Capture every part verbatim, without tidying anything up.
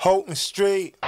Houghton Street,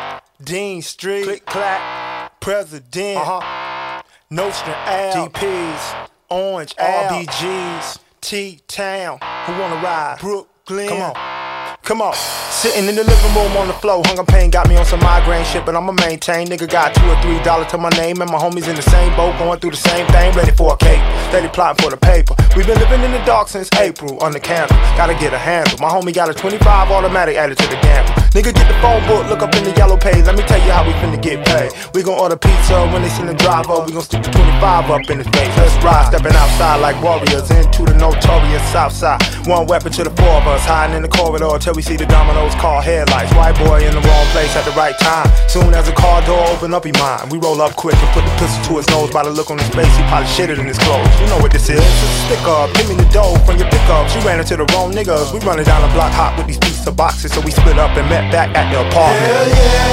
Dean Street, Click Clack, President, uh-huh. Nostrand Ave, D Ps, Orange Ave, R B Gs, T-Town, who wanna ride? Brooklyn, come on, come on. Sitting in the living room on the floor, hunger pain got me on some migraine shit, but I'ma maintain. Nigga got two or three dollars to my name, and my homies in the same boat, going through the same thing, ready for a cake, steady plotting for the paper. We been living in the dark since April, under candle, gotta get a handle. My homie got a twenty-five automatic added to the gamble. Nigga get the phone book, look up in the yellow page, let me tell you how we finna get paid. We gon' order pizza when they send the driver, we gon' stick the twenty-five up in his face. Let's ride, stepping outside like warriors into the notorious south side. One weapon to the four of us, hiding in the corridor till we see the dominoes call headlights. White boy in the wrong place at the right time. Soon as the car door open up, he mine. We roll up quick and put the pistol to his nose. By the look on his face, he probably shitted in his clothes. You know what this is? It's a stick up. Give me the dough from your pickup. She ran into the wrong niggas. We running down the block hot with these pizza boxes, so we split up and met back at the apartment. Hell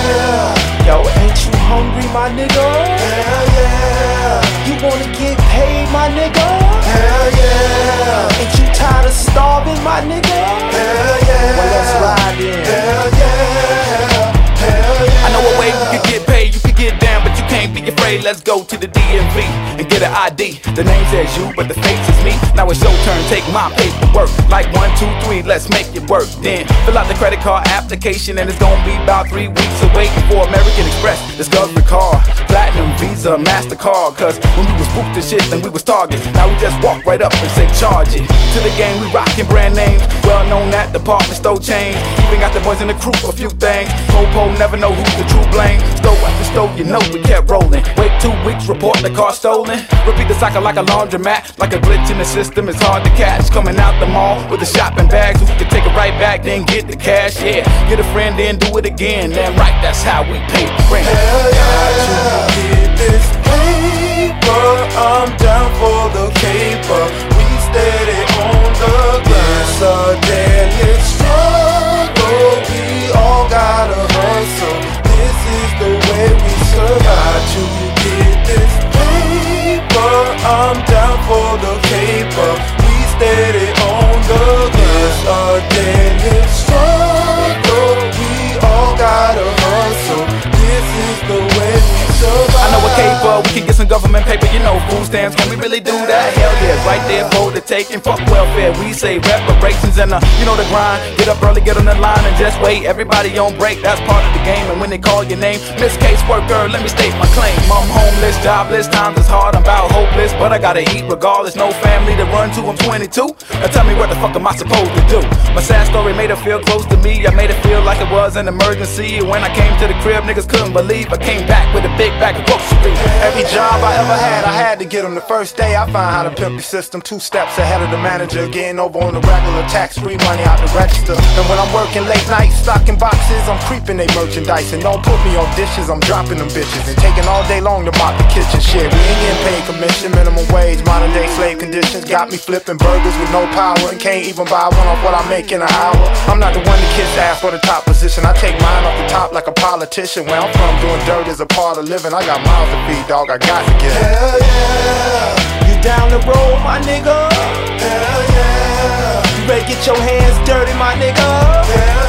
yeah. Yo, ain't you hungry, my nigga? Hell yeah. You wanna get paid, my nigga? Hell yeah. Ain't you tired of starving, my nigga? Hell yeah. Well, let's ride in. Hell yeah. Hell yeah. I know a way we could get paid, you could get down, but you can't be afraid. Let's go to the D M V and get an I D. The name says you, but the face is me. Now it's your turn, take my paperwork. Like one, two, three, let's make it work. Then fill out the credit card application, and it's gonna be about three weeks of waiting for American Express, Discovery Card, Platinum, Visa, MasterCard. Cause when we was booked and shit, then we was Target. Now we just walk right up and say charge it. To the game, we rockin' brand names, well known at department store chains. Even got the boys in the crew for a few things. Popo never know who's the true blame. Stove after stove, you know we kept rolling. Wait two weeks, report the car stolen. Repeat the cycle like a laundromat. Like a glitch in the system, it's hard to catch. Coming out the mall with the shopping bags, who can take it right back, then get the cash. Yeah, get a friend, then do it again. Damn right, that's how we pay the rent. Hell yeah. Get this paper, I'm down for the caper. We steady on the grind. It's a daily struggle. We all gotta hustle. This is the way we survive. To get this paper, I'm down for the caper. We steady on the grind. It's a daily struggle. We all gotta hustle. This is the way we survive. I know a caper, we can get some government paper. You know food stamps, can we really do that? Hell yeah, right there for the taking. Fuck welfare, we say reparations. And uh, you know the grind, get up early, get on the line and just wait. Everybody on break, that's part of the game. And when they call your name, Miss Caseworker, let me state my claim. I'm homeless, jobless, times is hard, I'm about hopeless, but I gotta eat regardless. No family to run to, I'm twenty-two. Now tell me what the fuck am I supposed to do? My sad story made her feel close to me. I made it feel like it was an emergency. When I came to the crib, niggas couldn't believe I came back with a big bag of groceries. Every job I ever had, I had to get them. The first day I found how to pimp the system. Two steps ahead of the manager, getting over on the regular, tax-free money out the register. And when I'm working late nights, stocking boxes, I'm creeping they merchandise. And don't put me on dishes, I'm dropping them bitches. And taking all day long to mop the kitchen. Shit, we ain't getting paid commission, minimum wage, modern day slave conditions. Got me flipping burgers with no power and can't even buy one off what I make in an hour. I'm not the one the kids ask for the top position. I take mine off the top like a politician. Where I'm from, doing dirt is a part of living. I got miles to feed, dog, I got to get it. Hell yeah. You down the road, my nigga? Hell yeah. You ready to get your hands dirty, my nigga? Hell